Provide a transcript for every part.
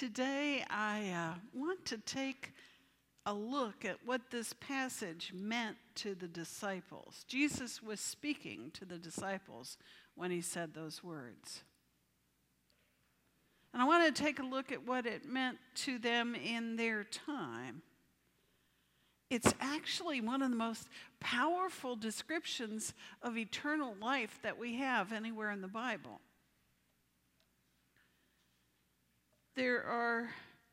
Today I want to take a look at what this passage meant to the disciples. Jesus was speaking to the disciples when he said those words. And I want to take a look at what it meant to them in their time. It's actually one of the most powerful descriptions of eternal life that we have anywhere in the Bible. There are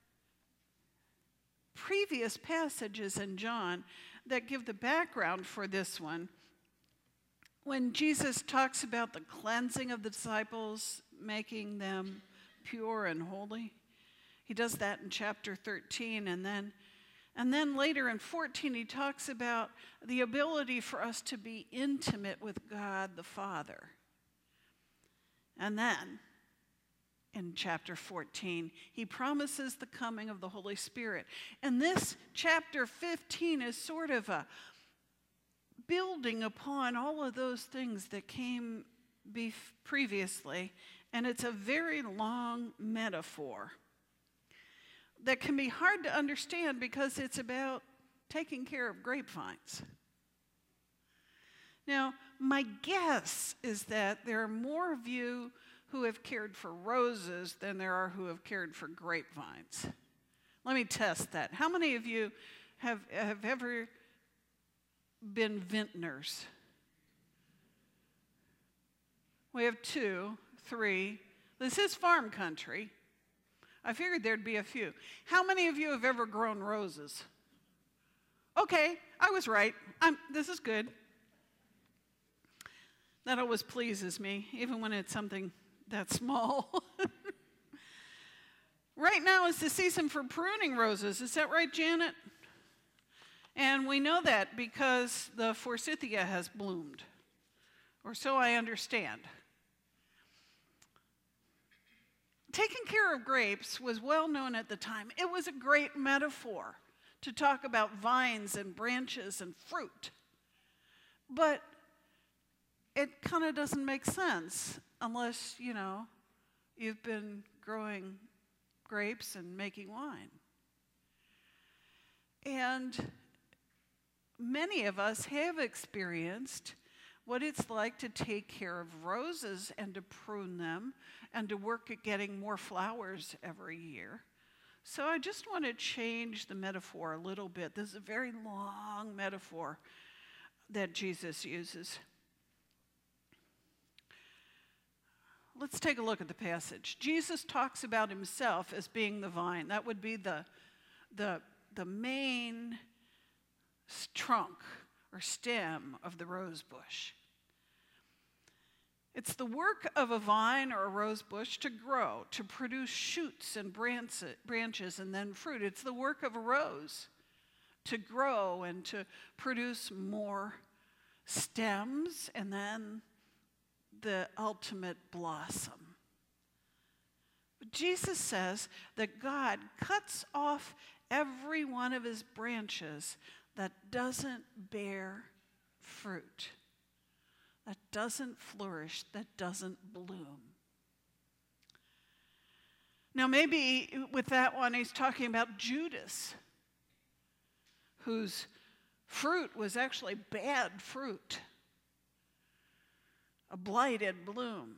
previous passages in John that give the background for this one. When Jesus talks about the cleansing of the disciples, making them pure and holy, he does that in chapter 13, and then later in 14 he talks about the ability for us to be intimate with God the Father. And then in chapter 14, he promises the coming of the Holy Spirit. And this chapter 15 is sort of a building upon all of those things that came previously, and it's a very long metaphor that can be hard to understand because it's about taking care of grapevines. Now, my guess is that there are more of you who have cared for roses than there are who have cared for grapevines. Let me test that. How many of you have ever been vintners? We have 2, 3. This is farm country. I figured there'd be a few. How many of you have ever grown roses? Okay, I was right. This is good. That always pleases me, even when it's something that small. Right now is the season for pruning roses. Is that right, Janet? And we know that because the forsythia has bloomed, or so I understand. Taking care of grapes was well known at the time. It was a great metaphor to talk about vines and branches and fruit. But it kind of doesn't make sense unless, you've been growing grapes and making wine. And many of us have experienced what it's like to take care of roses and to prune them and to work at getting more flowers every year. So I just want to change the metaphor a little bit. This is a very long metaphor that Jesus uses. Let's take a look at the passage. Jesus talks about himself as being the vine. That would be the main trunk or stem of the rose bush. It's the work of a vine or a rose bush to grow, to produce shoots and branches and then fruit. It's the work of a rose to grow and to produce more stems and then the ultimate blossom. But Jesus says that God cuts off every one of his branches that doesn't bear fruit, that doesn't flourish, that doesn't bloom. Now maybe with that one he's talking about Judas, whose fruit was actually bad fruit, a blighted bloom.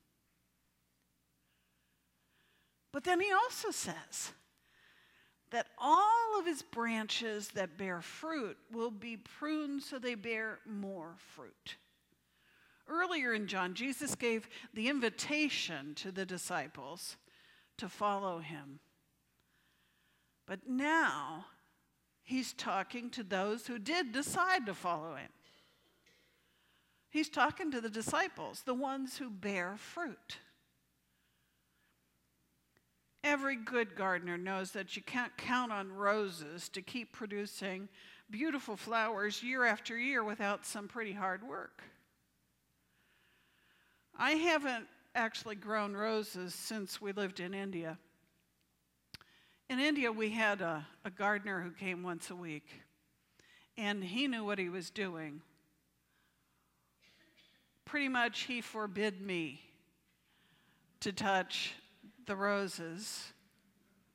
But then he also says that all of his branches that bear fruit will be pruned so they bear more fruit. Earlier in John, Jesus gave the invitation to the disciples to follow him. But now he's talking to those who did decide to follow him. He's talking to the disciples, the ones who bear fruit. Every good gardener knows that you can't count on roses to keep producing beautiful flowers year after year without some pretty hard work. I haven't actually grown roses since we lived in India. In India, we had a gardener who came once a week, and he knew what he was doing. Pretty much he forbid me to touch the roses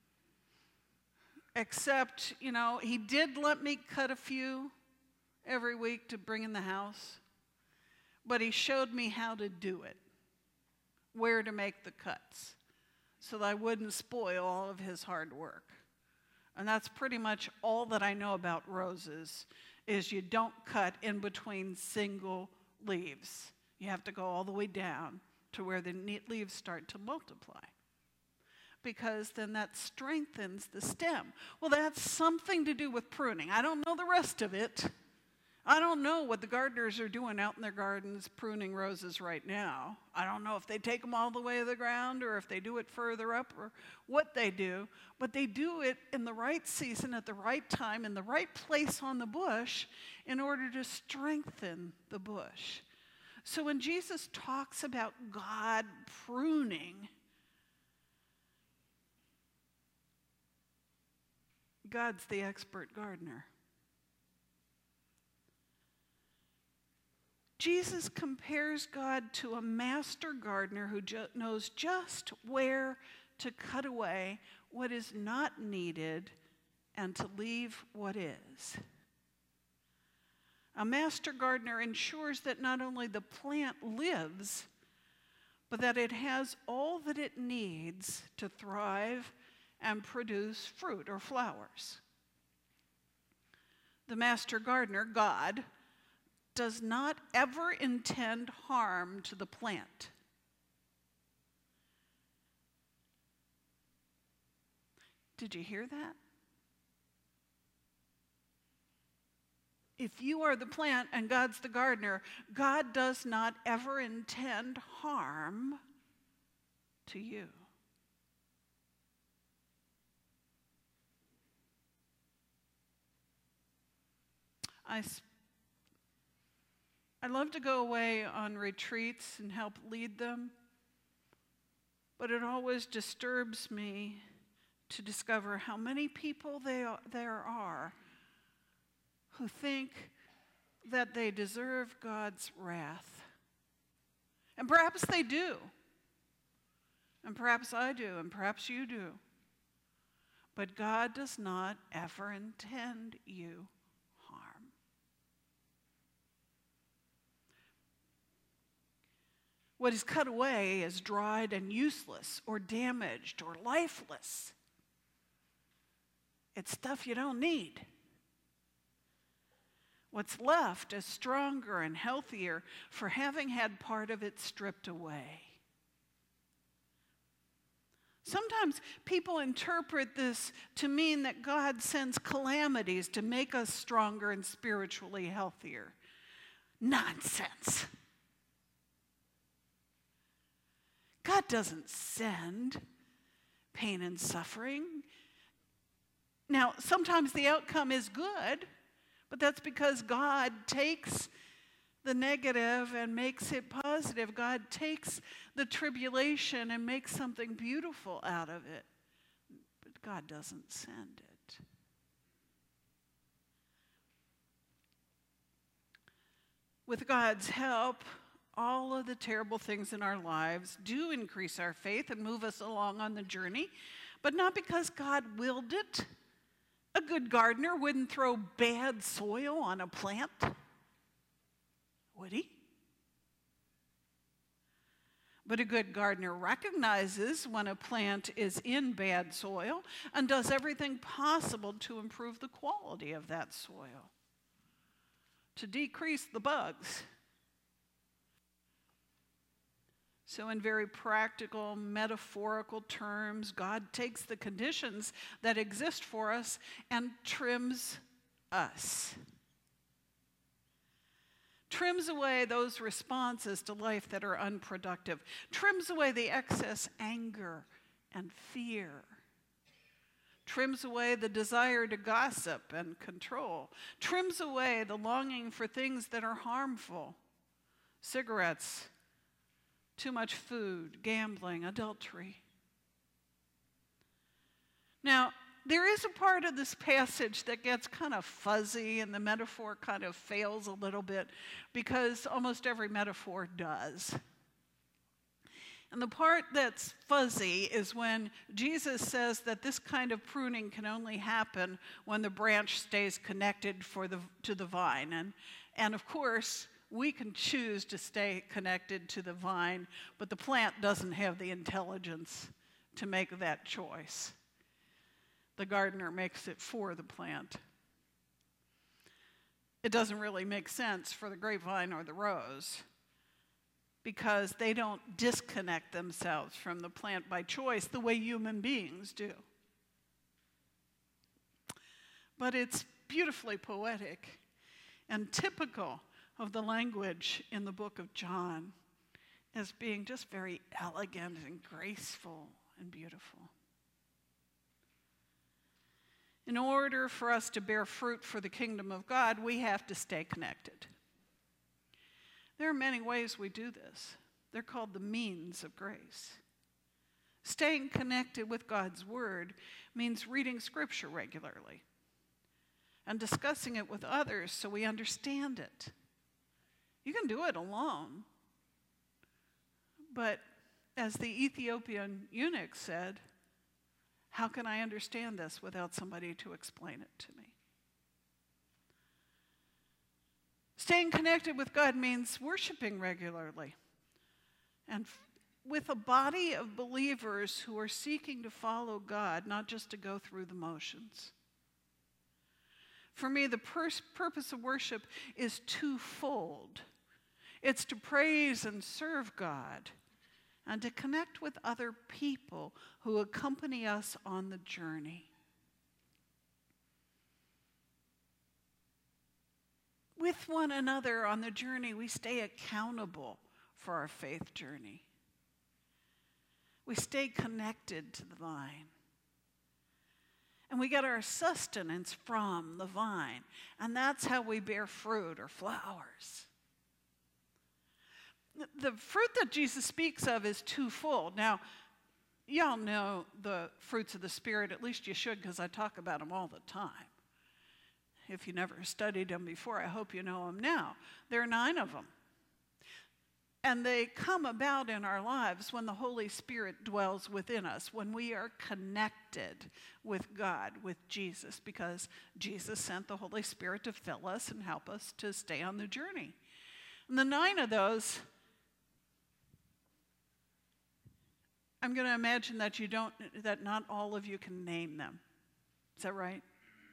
except, he did let me cut a few every week to bring in the house, but he showed me how to do it, where to make the cuts, so that I wouldn't spoil all of his hard work. And that's pretty much all that I know about roses, is you don't cut in between single leaves. You have to go all the way down to where the leaves start to multiply, because then that strengthens the stem. Well, that's something to do with pruning. I don't know the rest of it. I don't know what the gardeners are doing out in their gardens pruning roses right now. I don't know if they take them all the way to the ground or if they do it further up or what they do, but they do it in the right season, at the right time, in the right place on the bush in order to strengthen the bush. So when Jesus talks about God pruning, God's the expert gardener. Jesus compares God to a master gardener who knows just where to cut away what is not needed and to leave what is. A master gardener ensures that not only the plant lives, but that it has all that it needs to thrive and produce fruit or flowers. The master gardener, God, does not ever intend harm to the plant. Did you hear that? If you are the plant and God's the gardener, God does not ever intend harm to you. I love to go away on retreats and help lead them, but it always disturbs me to discover how many people there are who think that they deserve God's wrath. And perhaps they do. And perhaps I do, and perhaps you do. But God does not ever intend you harm. What is cut away is dried and useless or damaged or lifeless. It's stuff you don't need. What's left is stronger and healthier for having had part of it stripped away. Sometimes people interpret this to mean that God sends calamities to make us stronger and spiritually healthier. Nonsense. God doesn't send pain and suffering. Now, sometimes the outcome is good, but that's because God takes the negative and makes it positive. God takes the tribulation and makes something beautiful out of it. But God doesn't send it. With God's help, all of the terrible things in our lives do increase our faith and move us along on the journey, but not because God willed it. A good gardener wouldn't throw bad soil on a plant, would he? But a good gardener recognizes when a plant is in bad soil and does everything possible to improve the quality of that soil, to decrease the bugs. So in very practical, metaphorical terms, God takes the conditions that exist for us and trims us. Trims away those responses to life that are unproductive. Trims away the excess anger and fear. Trims away the desire to gossip and control. Trims away the longing for things that are harmful. Cigarettes, too much food, gambling, adultery. Now, there is a part of this passage that gets kind of fuzzy and the metaphor kind of fails a little bit because almost every metaphor does. And the part that's fuzzy is when Jesus says that this kind of pruning can only happen when the branch stays connected to the vine. And of course, we can choose to stay connected to the vine, but the plant doesn't have the intelligence to make that choice. The gardener makes it for the plant. It doesn't really make sense for the grapevine or the rose, because they don't disconnect themselves from the plant by choice the way human beings do. But it's beautifully poetic and typical of the language in the book of John as being just very elegant and graceful and beautiful. In order for us to bear fruit for the kingdom of God, we have to stay connected. There are many ways we do this. They're called the means of grace. Staying connected with God's word means reading scripture regularly and discussing it with others so we understand it. You can do it alone, but as the Ethiopian eunuch said, how can I understand this without somebody to explain it to me? Staying connected with God means worshiping regularly and with a body of believers who are seeking to follow God, not just to go through the motions. For me, the purpose of worship is twofold. It's to praise and serve God and to connect with other people who accompany us on the journey. With one another on the journey, we stay accountable for our faith journey. We stay connected to the vine. And we get our sustenance from the vine. And that's how we bear fruit or flowers. The fruit that Jesus speaks of is twofold. Now, y'all know the fruits of the Spirit, at least you should, because I talk about them all the time. If you never studied them before, I hope you know them now. There are 9 of them. And they come about in our lives when the Holy Spirit dwells within us, when we are connected with God, with Jesus, because Jesus sent the Holy Spirit to fill us and help us to stay on the journey. And the 9 of those, I'm going to imagine that not all of you can name them. Is that right?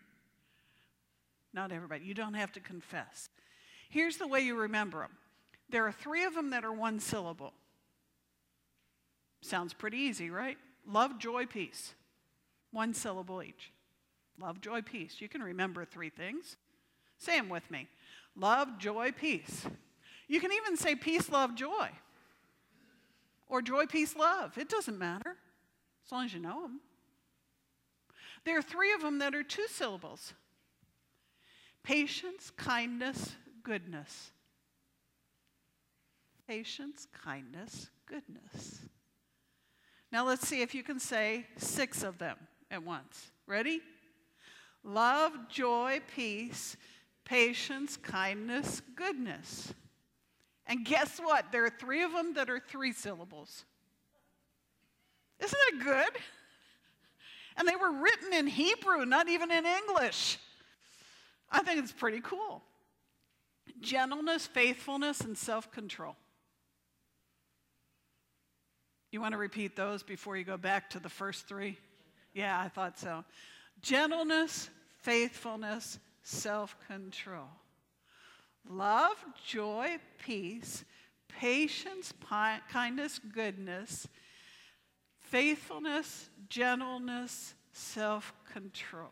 Not everybody. You don't have to confess. Here's the way you remember them. There are 3 of them that are 1 syllable. Sounds pretty easy, right? Love, joy, peace. 1 syllable each. Love, joy, peace. You can remember 3 things. Say them with me. Love, joy, peace. You can even say peace, love, joy. Or joy, peace, love. It doesn't matter, as long as you know them. There are 3 of them that are 2 syllables. Patience, kindness, goodness. Patience, kindness, goodness. Now let's see if you can say 6 of them at once. Ready? Love, joy, peace, patience, kindness, goodness. And guess what? There are 3 of them that are 3 syllables. Isn't that good? And they were written in Hebrew, not even in English. I think it's pretty cool. Gentleness, faithfulness, and self-control. You want to repeat those before you go back to the first 3? Yeah, I thought so. Gentleness, faithfulness, self-control. Love, joy, peace, patience, kindness, goodness, faithfulness, gentleness, self-control.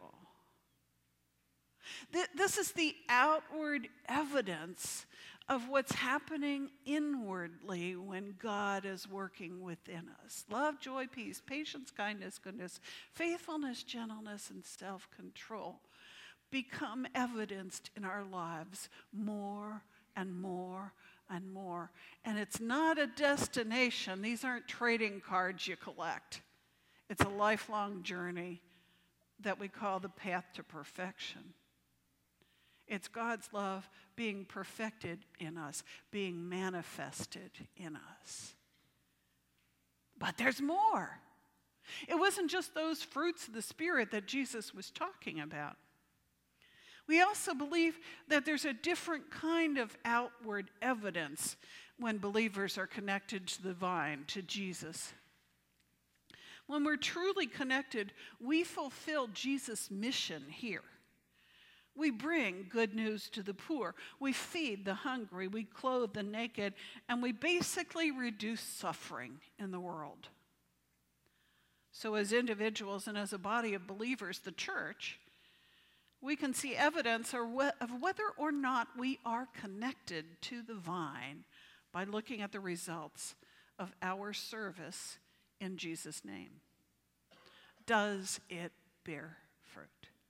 This is the outward evidence of what's happening inwardly when God is working within us. Love, joy, peace, patience, kindness, goodness, faithfulness, gentleness, and self-control become evidenced in our lives more and more and more. And it's not a destination. These aren't trading cards you collect. It's a lifelong journey that we call the path to perfection. It's God's love being perfected in us, being manifested in us. But there's more. It wasn't just those fruits of the Spirit that Jesus was talking about. We also believe that there's a different kind of outward evidence when believers are connected to the vine, to Jesus. When we're truly connected, we fulfill Jesus' mission here. We bring good news to the poor. We feed the hungry. We clothe the naked. And we basically reduce suffering in the world. So as individuals and as a body of believers, the church, we can see evidence of whether or not we are connected to the vine by looking at the results of our service in Jesus' name. Does it bear fruit?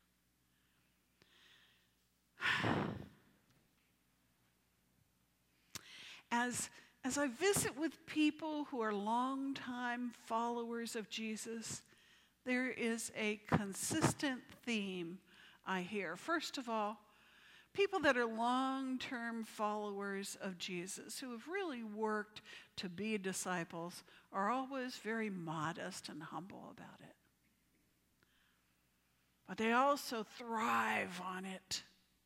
As I visit with people who are longtime followers of Jesus, there is a consistent theme I hear. First of all, people that are long-term followers of Jesus, who have really worked to be disciples, are always very modest and humble about it. But they also thrive on it.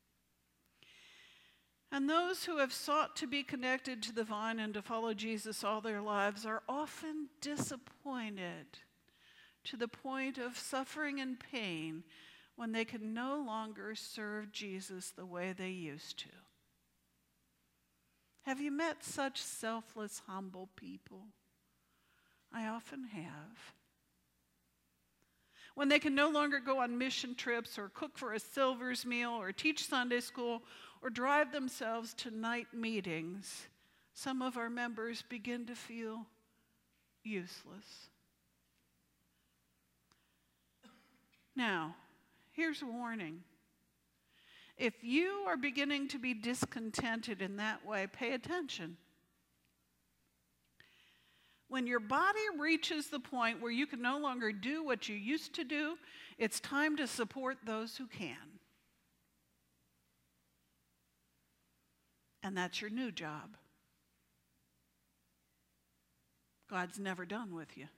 And those who have sought to be connected to the vine and to follow Jesus all their lives are often disappointed to the point of suffering and pain when they can no longer serve Jesus the way they used to. Have you met such selfless, humble people? I often have. When they can no longer go on mission trips or cook for a Silver's meal or teach Sunday school or drive themselves to night meetings, some of our members begin to feel useless. Now, here's a warning. If you are beginning to be discontented in that way, pay attention. When your body reaches the point where you can no longer do what you used to do, it's time to support those who can. And that's your new job. God's never done with you.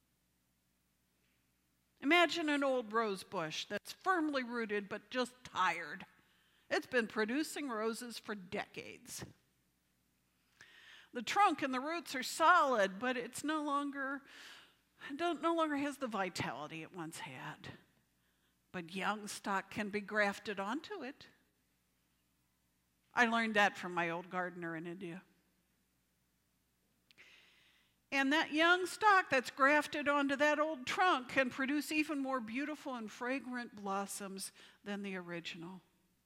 Imagine an old rose bush that's firmly rooted but just tired. It's been producing roses for decades. The trunk and the roots are solid, but it's no longer has the vitality it once had. But young stock can be grafted onto it. I learned that from my old gardener in India. And that young stock that's grafted onto that old trunk can produce even more beautiful and fragrant blossoms than the original.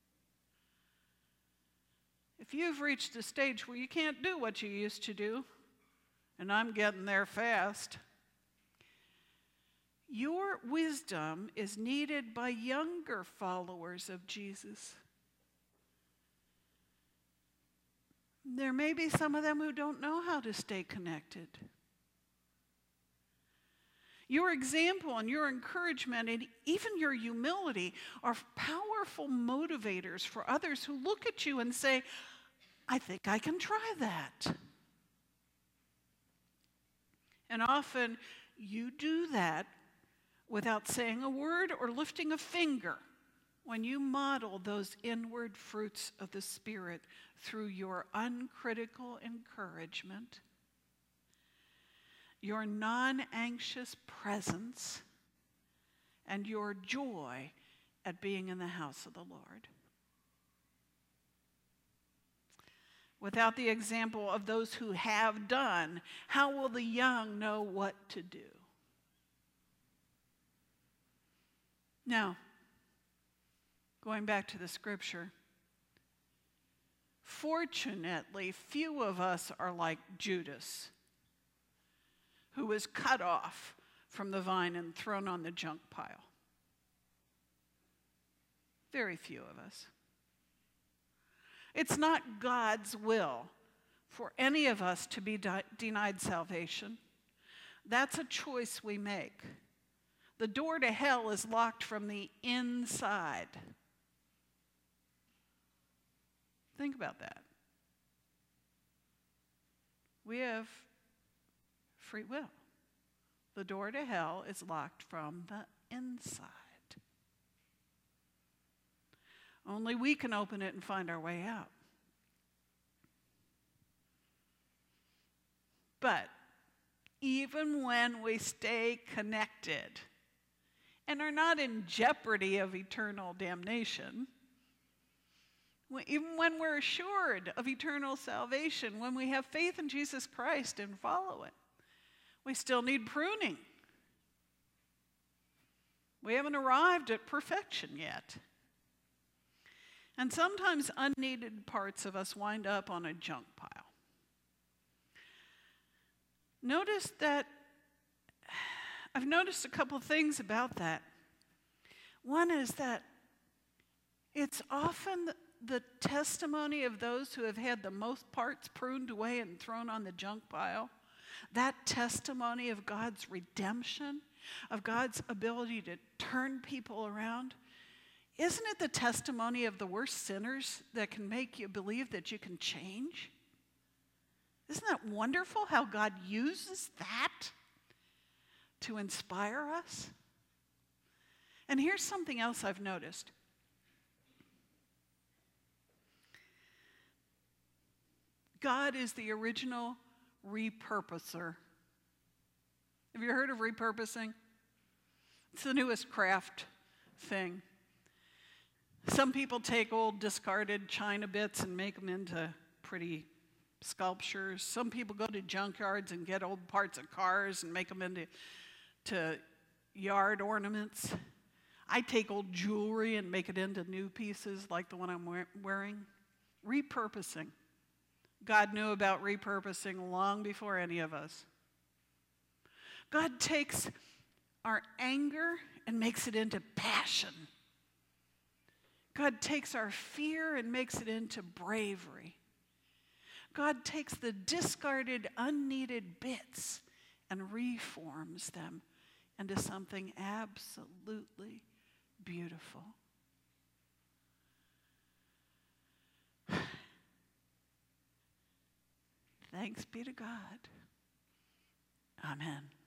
If you've reached a stage where you can't do what you used to do, and I'm getting there fast, your wisdom is needed by younger followers of Jesus. There may be some of them who don't know how to stay connected. Your example and your encouragement and even your humility are powerful motivators for others who look at you and say, I think I can try that. And often you do that without saying a word or lifting a finger when you model those inward fruits of the Spirit through your uncritical encouragement, your non-anxious presence, and your joy at being in the house of the Lord. Without the example of those who have done, how will the young know what to do? Now, going back to the scripture, fortunately, few of us are like Judas, who was cut off from the vine and thrown on the junk pile. Very few of us. It's not God's will for any of us to be denied salvation. That's a choice we make. The door to hell is locked from the inside. Think about that. We have free will. The door to hell is locked from the inside. Only we can open it and find our way out. But even when we stay connected and are not in jeopardy of eternal damnation, even when we're assured of eternal salvation, when we have faith in Jesus Christ and follow it, we still need pruning. We haven't arrived at perfection yet. And sometimes unneeded parts of us wind up on a junk pile. Notice that, I've noticed a couple things about that. One is that it's often the testimony of those who have had the most parts pruned away and thrown on the junk pile. That testimony of God's redemption, of God's ability to turn people around. Isn't it the testimony of the worst sinners that can make you believe that you can change? Isn't that wonderful how God uses that to inspire us? And here's something else I've noticed. God is the original repurposer. Have you heard of repurposing? It's the newest craft thing. Some people take old discarded china bits and make them into pretty sculptures. Some people go to junkyards and get old parts of cars and make them into yard ornaments. I take old jewelry and make it into new pieces like the one I'm wearing. Repurposing. God knew about repurposing long before any of us. God takes our anger and makes it into passion. God takes our fear and makes it into bravery. God takes the discarded, unneeded bits and reforms them into something absolutely beautiful. Thanks be to God. Amen.